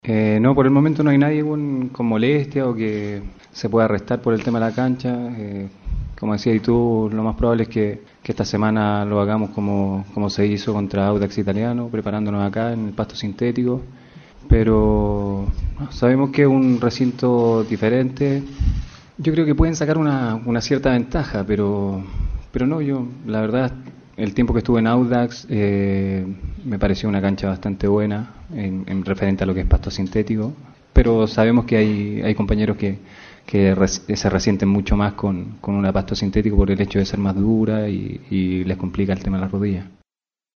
No, por el momento no hay nadie con molestia o que se pueda arrestar por el tema de la cancha. Como decías y tú, lo más probable es que esta semana lo hagamos como se hizo contra Audax Italiano, preparándonos acá en el pasto sintético. Pero sabemos que es un recinto diferente. Yo creo que pueden sacar una cierta ventaja, pero no, yo la verdad el tiempo que estuve en Audax me pareció una cancha bastante buena en referente a lo que es pasto sintético, pero sabemos que hay compañeros que se resienten mucho más con una pasto sintético por el hecho de ser más dura y les complica el tema de las rodillas.